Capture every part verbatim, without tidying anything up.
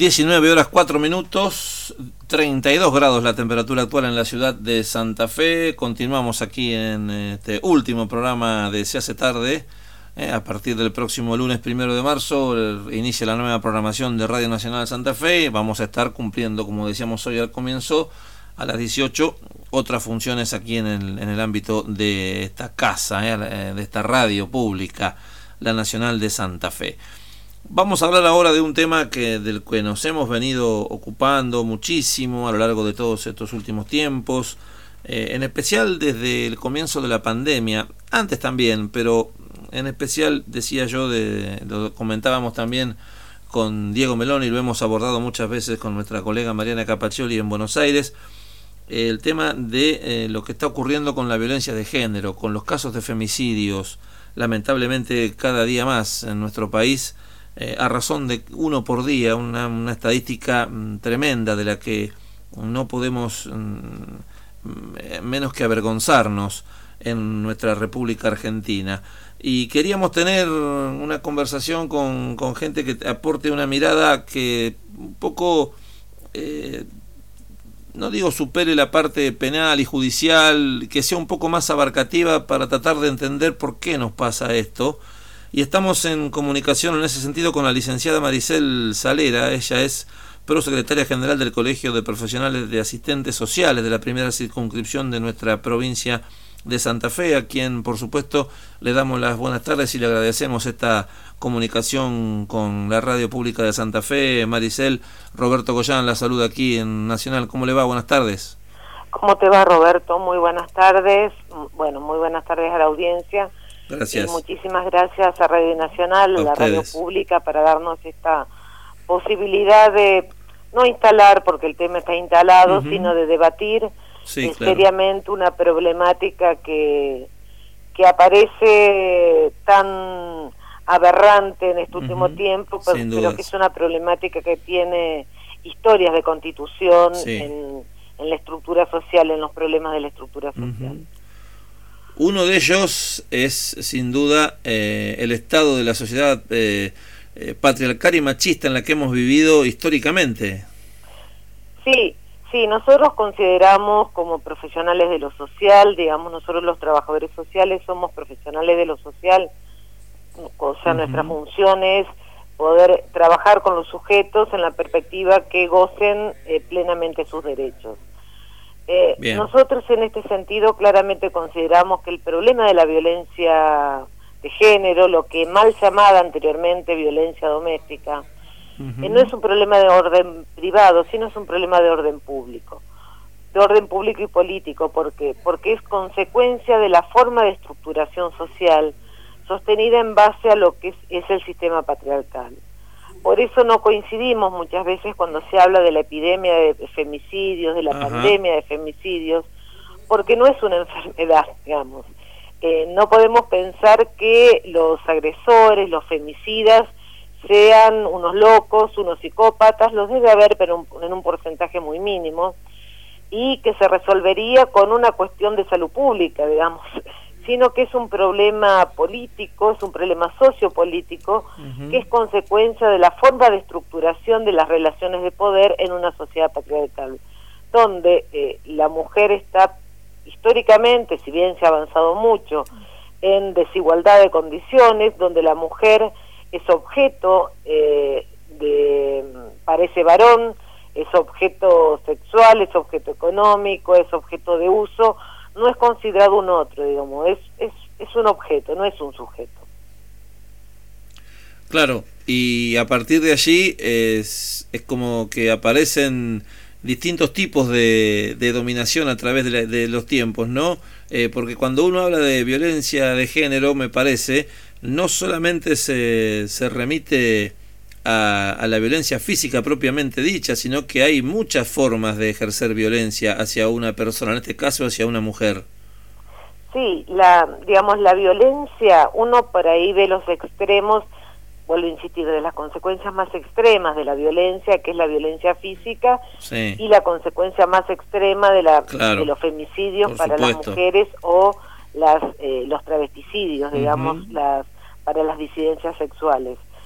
diecinueve horas cuatro minutos, treinta y dos grados la temperatura actual en la ciudad de Santa Fe. Continuamos aquí en este último programa de Se hace tarde. Eh, a partir del próximo lunes primero de marzo eh, inicia la nueva programación de Radio Nacional de Santa Fe. Vamos a estar cumpliendo, como decíamos hoy al comienzo, a las dieciocho, otras funciones aquí en el, en el ámbito de esta casa, eh, de esta radio pública, la Nacional de Santa Fe. Vamos a hablar ahora de un tema que del que nos hemos venido ocupando muchísimo a lo largo de todos estos últimos tiempos, eh, en especial desde el comienzo de la pandemia, antes también, pero en especial, decía yo, de, lo comentábamos también con Diego Meloni, lo hemos abordado muchas veces con nuestra colega Mariana Capaccioli en Buenos Aires, eh, el tema de eh, lo que está ocurriendo con la violencia de género, con los casos de femicidios, lamentablemente cada día más en nuestro país, eh, a razón de uno por día, una, una estadística mm, tremenda de la que no podemos mm, menos que avergonzarnos en nuestra República Argentina. Y queríamos tener una conversación con, con gente que aporte una mirada que un poco, eh, no digo supere la parte penal y judicial, que sea un poco más abarcativa para tratar de entender por qué nos pasa esto. Y estamos en comunicación en ese sentido con la licenciada Maricel Salera. Ella es prosecretaria general del Colegio de Profesionales de Asistentes Sociales de la primera circunscripción de nuestra provincia de Santa Fe, a quien por supuesto le damos las buenas tardes y le agradecemos esta comunicación con la radio pública de Santa Fe. Maricel, Roberto Goyán la saluda aquí en Nacional. ¿Cómo le va? Buenas tardes. ¿Cómo te va, Roberto? Muy buenas tardes. Bueno, muy buenas tardes a la audiencia. Gracias. Y muchísimas gracias a Radio Nacional, a la ustedes. radio pública, para darnos esta posibilidad de no instalar, porque el tema está instalado, uh-huh. sino de debatir sí, eh, claro. seriamente una problemática que, que aparece tan aberrante en este último uh-huh. tiempo, pero, pero que es una problemática que tiene historias de constitución sí. en, en la estructura social, en los problemas de la estructura social. Uh-huh. Uno de ellos es, sin duda, eh, el estado de la sociedad eh, eh, patriarcal y machista en la que hemos vivido históricamente. Sí, sí, nosotros consideramos como profesionales de lo social, digamos, nosotros los trabajadores sociales somos profesionales de lo social, o sea, uh-huh. nuestra función es poder trabajar con los sujetos en la perspectiva que gocen eh, plenamente sus derechos. Eh, nosotros en este sentido claramente consideramos que el problema de la violencia de género, lo que mal llamada anteriormente violencia doméstica, uh-huh. eh, no es un problema de orden privado, sino es un problema de orden público, de orden público y político. ¿Por qué? Porque es consecuencia de la forma de estructuración social sostenida en base a lo que es, es el sistema patriarcal. Por eso no coincidimos muchas veces cuando se habla de la epidemia de femicidios, de la Ajá. pandemia de femicidios, porque no es una enfermedad, digamos. Eh, no podemos pensar que los agresores, los femicidas, sean unos locos, unos psicópatas, los debe haber, pero un, en un porcentaje muy mínimo, y que se resolvería con una cuestión de salud pública, digamos, sino que es un problema político, es un problema sociopolítico, uh-huh. que es consecuencia de la forma de estructuración de las relaciones de poder en una sociedad patriarcal, donde eh, la mujer está históricamente, si bien se ha avanzado mucho, en desigualdad de condiciones, donde la mujer es objeto eh, de, parece varón, es objeto sexual, es objeto económico, es objeto de uso, no es considerado un otro, digamos, es, es, es un objeto, no es un sujeto. Claro, y a partir de allí es, es como que aparecen distintos tipos de, de dominación a través de, la, de los tiempos, ¿no? Eh, porque cuando uno habla de violencia de género, me parece, no solamente se, se remite A, a la violencia física propiamente dicha, sino que hay muchas formas de ejercer violencia hacia una persona, en este caso hacia una mujer. Sí, la, digamos, la violencia, uno por ahí ve los extremos, vuelvo a insistir, de las consecuencias más extremas de la violencia, que es la violencia física, sí. y la consecuencia más extrema de, la, claro, de los femicidios para supuesto. las mujeres o las eh, los travesticidios, digamos, uh-huh. las para las disidencias sexuales.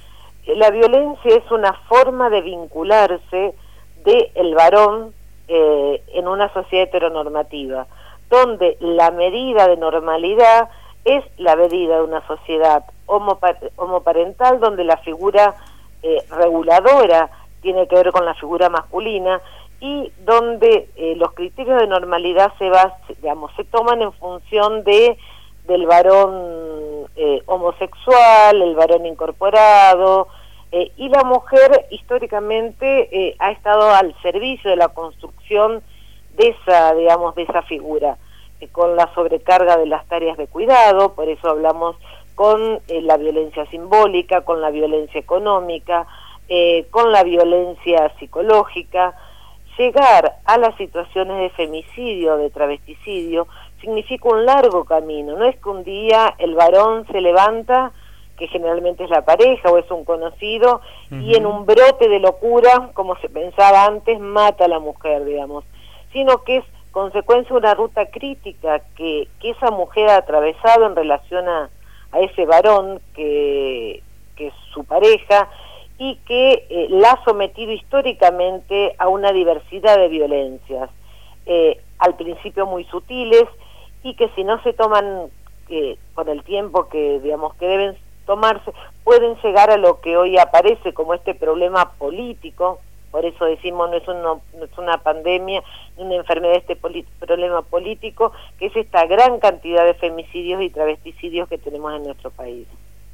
la violencia es una forma de vincularse del varón eh, en una sociedad heteronormativa, donde la medida de normalidad es la medida de una sociedad homoparental, donde la figura eh, reguladora tiene que ver con la figura masculina, y donde eh, los criterios de normalidad se va, digamos, se toman en función de del varón eh, homosexual, el varón incorporado, eh, y la mujer históricamente eh, ha estado al servicio de la construcción de esa, digamos, de esa figura, eh, con la sobrecarga de las tareas de cuidado. Por eso hablamos con eh, la violencia simbólica, con la violencia económica, eh, con la violencia psicológica. Llegar a las situaciones de femicidio, de travesticidio, significa un largo camino. No es que un día el varón se levanta, que generalmente es la pareja o es un conocido, uh-huh. y en un brote de locura, como se pensaba antes, mata a la mujer, digamos, sino que es consecuencia de una ruta crítica que, que esa mujer ha atravesado en relación a, a ese varón que, que es su pareja, y que eh, la ha sometido históricamente a una diversidad de violencias, eh, al principio muy sutiles, y que si no se toman eh, con el tiempo que digamos que deben tomarse, pueden llegar a lo que hoy aparece como este problema político. Por eso decimos no es, uno, no es una pandemia, una enfermedad, este poli- problema político, que es esta gran cantidad de femicidios y travesticidios que tenemos en nuestro país.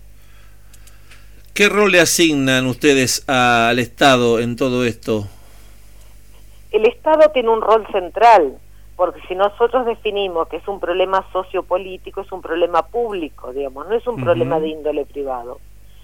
¿Qué rol le asignan ustedes a, al Estado en todo esto? El Estado tiene un rol central, porque si nosotros definimos que es un problema sociopolítico, es un problema público, digamos, no es un uh-huh. problema de índole privado.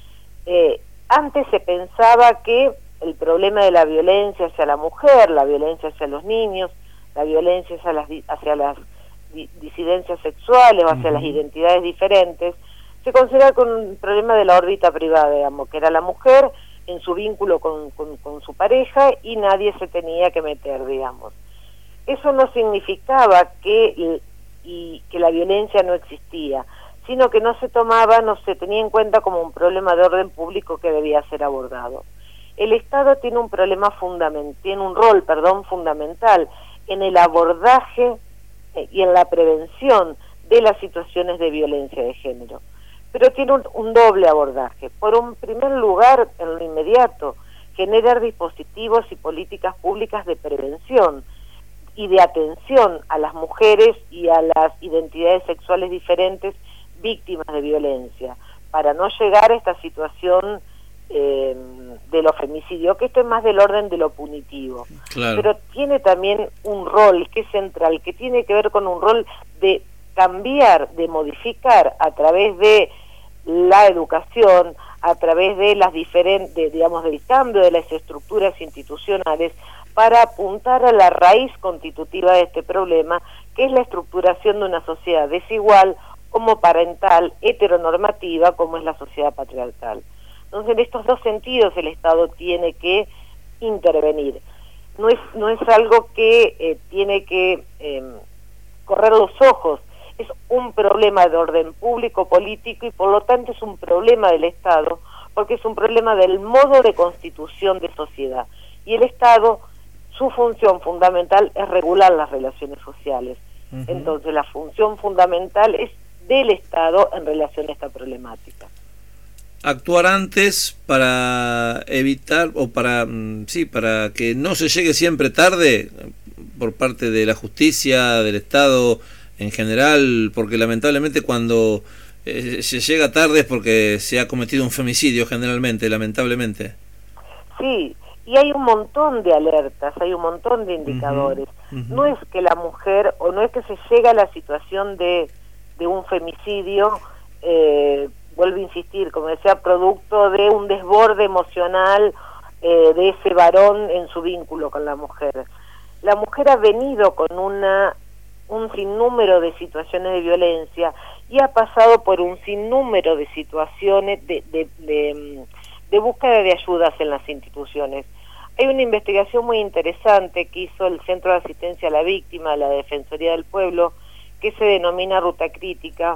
Eh, antes se pensaba que el problema de la violencia hacia la mujer, la violencia hacia los niños, la violencia hacia las, hacia las disidencias sexuales o hacia uh-huh. las identidades diferentes, se considera con un problema de la órbita privada, digamos, que era la mujer en su vínculo con, con, con su pareja y nadie se tenía que meter, digamos. Eso no significaba que, y, que la violencia no existía, sino que no se tomaba, no se tenía en cuenta como un problema de orden público que debía ser abordado. El Estado tiene un problema fundamental, tiene un rol, perdón, fundamental en el abordaje eh, y en la prevención de las situaciones de violencia de género. Pero tiene un, un doble abordaje. Por un primer lugar, en lo inmediato, generar dispositivos y políticas públicas de prevención y de atención a las mujeres y a las identidades sexuales diferentes víctimas de violencia, para no llegar a esta situación eh, de los femicidios, que esto es más del orden de lo punitivo. Claro. Pero tiene también un rol que es central, que tiene que ver con un rol de cambiar, de modificar a través de la educación, a través de las diferentes, digamos, del cambio de las estructuras institucionales, para apuntar a la raíz constitutiva de este problema, que es la estructuración de una sociedad desigual, homoparental, heteronormativa, como es la sociedad patriarcal. Entonces, en estos dos sentidos el Estado tiene que intervenir. No es, no es algo que eh, tiene que eh, correr los ojos. Es un problema de orden público, político, y por lo tanto es un problema del Estado, porque es un problema del modo de constitución de sociedad. Y el Estado, su función fundamental es regular las relaciones sociales. Uh-huh. Entonces la función fundamental es del Estado en relación a esta problemática. Actuar antes para evitar, o para, sí, para que no se llegue siempre tarde por parte de la justicia, del Estado en general, porque lamentablemente cuando eh, se llega tarde es porque se ha cometido un femicidio generalmente, lamentablemente. Sí, y hay un montón de alertas, hay un montón de indicadores. Uh-huh, uh-huh. No es que la mujer, o no es que se llega a la situación de, de un femicidio, eh, vuelvo a insistir, como decía, producto de un desborde emocional eh, de ese varón en su vínculo con la mujer. La mujer ha venido con una un sinnúmero de situaciones de violencia y ha pasado por un sinnúmero de situaciones de, de, de, de búsqueda de ayudas en las instituciones. Hay una investigación muy interesante que hizo el Centro de Asistencia a la Víctima, la Defensoría del Pueblo, que se denomina Ruta Crítica,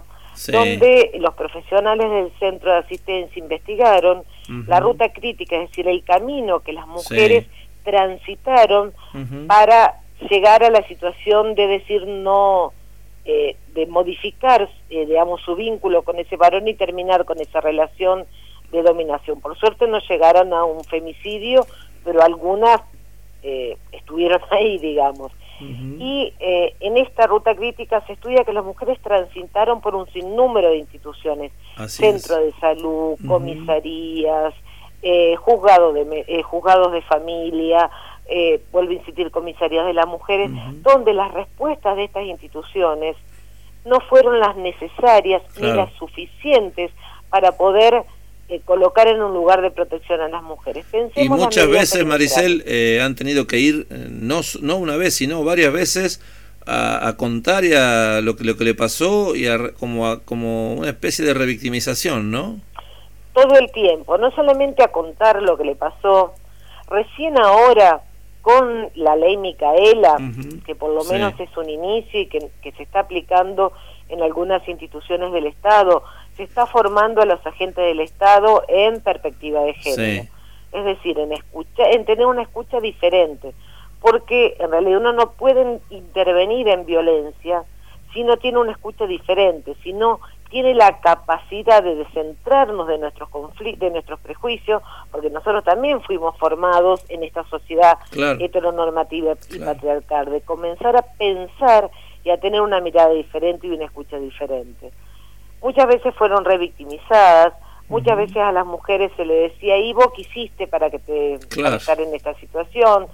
sí. donde los profesionales del centro de asistencia investigaron uh-huh. la ruta crítica, es decir, el camino que las mujeres sí. transitaron uh-huh. para llegar a la situación de decir no, eh, de modificar, eh, digamos, su vínculo con ese varón y terminar con esa relación de dominación. Por suerte no llegaron a un femicidio, pero algunas eh, estuvieron ahí, digamos. Uh-huh. Y eh, en esta ruta crítica se estudia que las mujeres transitaron por un sinnúmero de instituciones, Así centro es. de salud, uh-huh. comisarías, eh, juzgado de, eh, juzgados de familia, eh, vuelvo a insistir, comisarías de las mujeres, uh-huh. donde las respuestas de estas instituciones no fueron las necesarias claro. ni las suficientes para poder eh, colocar en un lugar de protección a las mujeres. Pensemos y muchas veces, Maricel, eh, han tenido que ir, eh, no, no una vez, sino varias veces, a, a contar y a lo que, lo que le pasó, y a, como, a, como una especie de revictimización, ¿no? Todo el tiempo, no solamente a contar lo que le pasó, recién ahora con la ley Micaela, uh-huh. que por lo menos sí. es un inicio y que, que se está aplicando en algunas instituciones del Estado, se está formando a los agentes del Estado en perspectiva de género. Sí. Es decir, en escucha, en tener una escucha diferente, porque en realidad uno no puede intervenir en violencia si no tiene una escucha diferente, si no tiene la capacidad de descentrarnos de nuestros conflictos, de nuestros prejuicios, porque nosotros también fuimos formados en esta sociedad claro. heteronormativa y claro. patriarcal, de comenzar a pensar y a tener una mirada diferente y una escucha diferente. Muchas veces fueron revictimizadas, muchas uh-huh. veces a las mujeres se le decía, ¿y vos qué hiciste para que te claro. para estar en esta situación?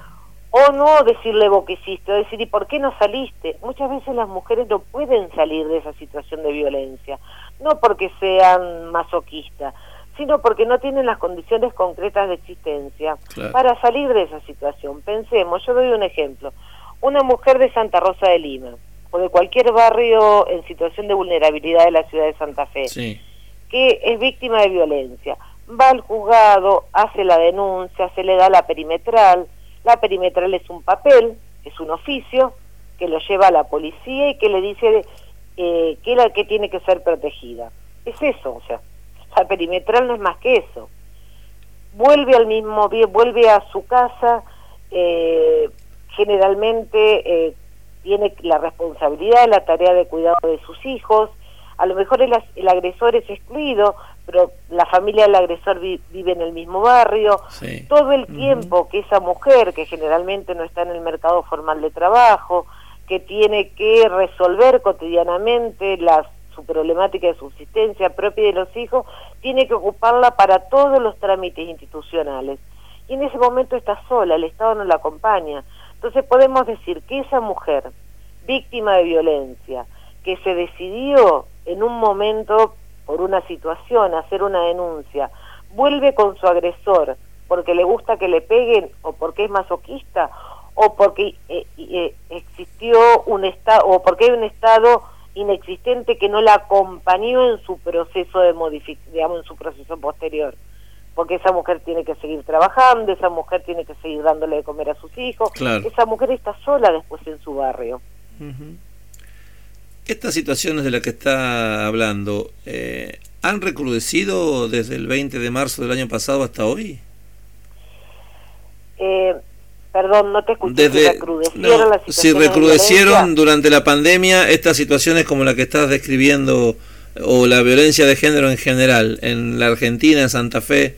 O no decirle vos qué hiciste, o decir, ¿y por qué no saliste? Muchas veces las mujeres no pueden salir de esa situación de violencia, no porque sean masoquistas, sino porque no tienen las condiciones concretas de existencia claro. para salir de esa situación. Pensemos, yo doy un ejemplo, una mujer de Santa Rosa de Lima, o de cualquier barrio en situación de vulnerabilidad de la ciudad de Santa Fe, sí. que es víctima de violencia, va al juzgado, hace la denuncia, se le da la perimetral. La perimetral es un papel, es un oficio, que lo lleva a la policía y que le dice eh, que la que tiene que ser protegida. Es eso, o sea, la perimetral no es más que eso. Vuelve al mismo, vuelve a su casa, eh, generalmente eh, tiene la responsabilidad, la tarea de cuidado de sus hijos. A lo mejor el, el agresor es excluido, pero la familia del agresor vi, vive en el mismo barrio. Sí. Todo el tiempo uh-huh. que esa mujer, que generalmente no está en el mercado formal de trabajo, que tiene que resolver cotidianamente la, su problemática de subsistencia propia de los hijos, tiene que ocuparla para todos los trámites institucionales. Y en ese momento está sola, el Estado no la acompaña. Entonces podemos decir que esa mujer, víctima de violencia, que se decidió en un momento por una situación hacer una denuncia, vuelve con su agresor porque le gusta que le peguen o porque es masoquista o porque eh, eh, existió un estado o porque hay un estado inexistente que no la acompañó en su proceso de modificación, digamos, en su proceso posterior, porque esa mujer tiene que seguir trabajando, esa mujer tiene que seguir dándole de comer a sus hijos, claro. esa mujer está sola después en su barrio. Uh-huh. Estas situaciones de las que está hablando, eh, ¿han recrudecido desde el veinte de marzo del año pasado hasta hoy? Eh, perdón, no te escuché. Desde, si recrudecieron no, las situaciones si recrudecieron durante la pandemia estas situaciones como la que estás describiendo, o la violencia de género en general, en la Argentina, en Santa Fe.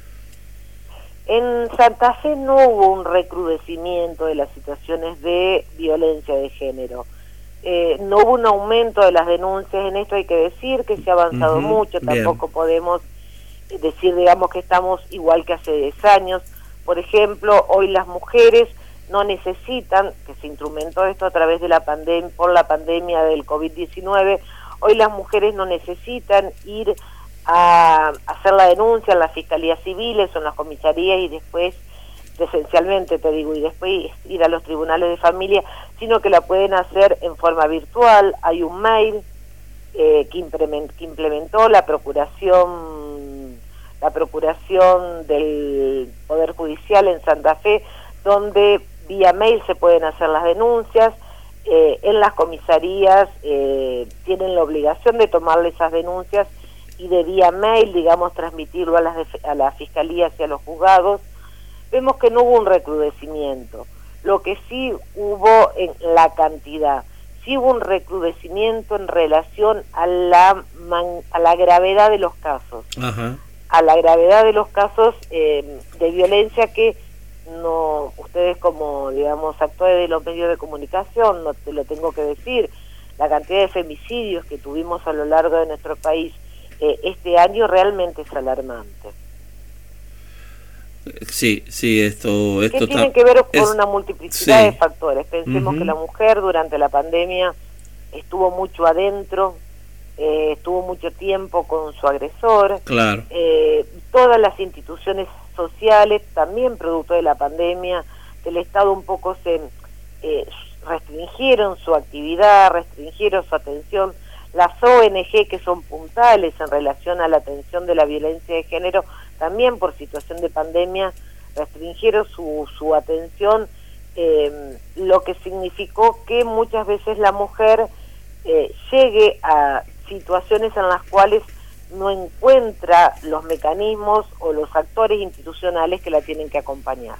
En Santa Fe no hubo un recrudecimiento de las situaciones de violencia de género. Eh, no hubo un aumento de las denuncias, en esto hay que decir que se ha avanzado uh-huh, mucho, tampoco bien. Podemos decir, digamos, que estamos igual que hace diez años. Por ejemplo, hoy las mujeres no necesitan, que se instrumentó esto a través de la pandemia, por la pandemia del COVID diecinueve, hoy las mujeres no necesitan ir a hacer la denuncia en las fiscalías civiles o en las comisarías y después, esencialmente te digo, y después ir a los tribunales de familia, sino que la pueden hacer en forma virtual. Hay un mail eh, que, implement, que implementó la procuración la procuración del Poder Judicial en Santa Fe, donde vía mail se pueden hacer las denuncias. eh, en las comisarías eh, tienen la obligación de tomarle esas denuncias y de vía mail, digamos, transmitirlo a las, a las fiscalías y a los juzgados. Vemos que no hubo un recrudecimiento. Lo que sí hubo en la cantidad, sí hubo un recrudecimiento en relación a la, man, a la gravedad de los casos. Ajá. A la gravedad de los casos eh, de violencia que no, ustedes como, digamos, actores de los medios de comunicación, no te lo tengo que decir, la cantidad de femicidios que tuvimos a lo largo de nuestro país eh, este año realmente es alarmante. Sí, sí, esto... esto que tiene que ver con es, una multiplicidad sí. de factores. Pensemos uh-huh. que la mujer durante la pandemia estuvo mucho adentro, eh, estuvo mucho tiempo con su agresor. Claro. Eh, todas las instituciones sociales, también producto de la pandemia, del Estado un poco se eh, restringieron su actividad, restringieron su atención. Las O N G que son puntales en relación a la atención de la violencia de género, también por situación de pandemia, restringieron su, su atención, eh, lo que significó que muchas veces la mujer eh, llegue a situaciones en las cuales no encuentra los mecanismos o los actores institucionales que la tienen que acompañar.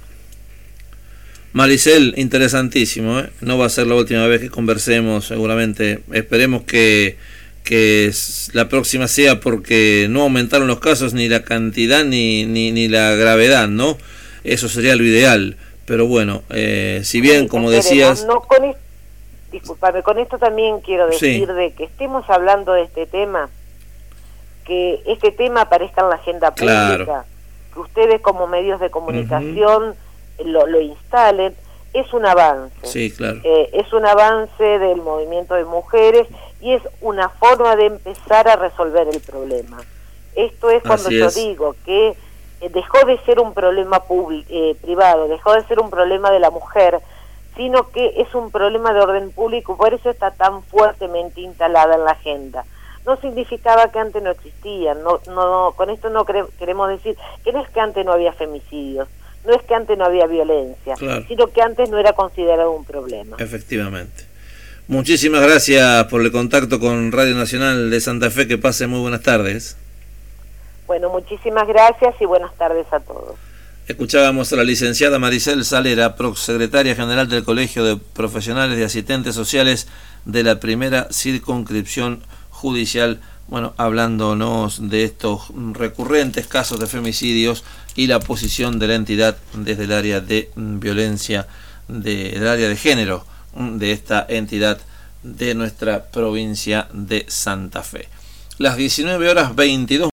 Maricel, interesantísimo, ¿eh? No va a ser la última vez que conversemos, seguramente. Esperemos que, que la próxima sea, porque no aumentaron los casos, ni la cantidad, ni, ni, ni la gravedad, ¿no? Eso sería lo ideal. Pero bueno, eh, si bien, sí, como decías... No, con es... Disculpame, con esto también quiero decir sí. de que estemos hablando de este tema, que este tema aparezca en la agenda pública, claro. que ustedes como medios de comunicación... Uh-huh. Lo, lo instalen, es un avance. Sí, claro. Eh, es un avance del movimiento de mujeres y es una forma de empezar a resolver el problema. Esto es cuando Así yo es. digo que eh, dejó de ser un problema eh, privado, dejó de ser un problema de la mujer, sino que es un problema de orden público, por eso está tan fuertemente instalada en la agenda. No significaba que antes no existían, no, no, con esto no cre- queremos decir que no es que antes no había femicidios, no es que antes no había violencia, claro. sino que antes no era considerado un problema. Efectivamente. Muchísimas gracias por el contacto con Radio Nacional de Santa Fe, que pase muy buenas tardes. Bueno, muchísimas gracias y buenas tardes a todos. Escuchábamos a la licenciada Maricel Salera, prosecretaria general del Colegio de Profesionales de Asistentes Sociales de la Primera Circunscripción Judicial, bueno, hablándonos de estos recurrentes casos de femicidios y la posición de la entidad desde el área de violencia, de, del área de género de esta entidad de nuestra provincia de Santa Fe. Las diecinueve horas veintidós